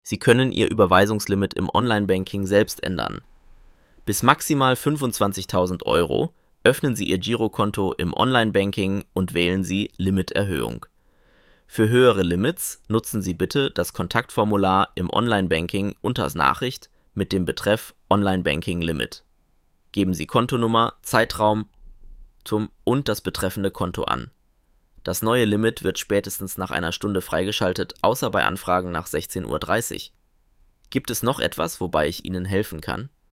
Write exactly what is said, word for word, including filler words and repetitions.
Sie können Ihr Überweisungslimit im Online-Banking selbst ändern. Bis maximal fünfundzwanzigtausend Euro öffnen Sie Ihr Girokonto im Online-Banking und wählen Sie Limiterhöhung. Für höhere Limits nutzen Sie bitte das Kontaktformular im Online-Banking unter Nachricht mit dem Betreff Online-Banking-Limit. Geben Sie Kontonummer, Zeitraum zum und das betreffende Konto an. Das neue Limit wird spätestens nach einer Stunde freigeschaltet, außer bei Anfragen nach sechzehn Uhr dreißig. Gibt es noch etwas, wobei ich Ihnen helfen kann?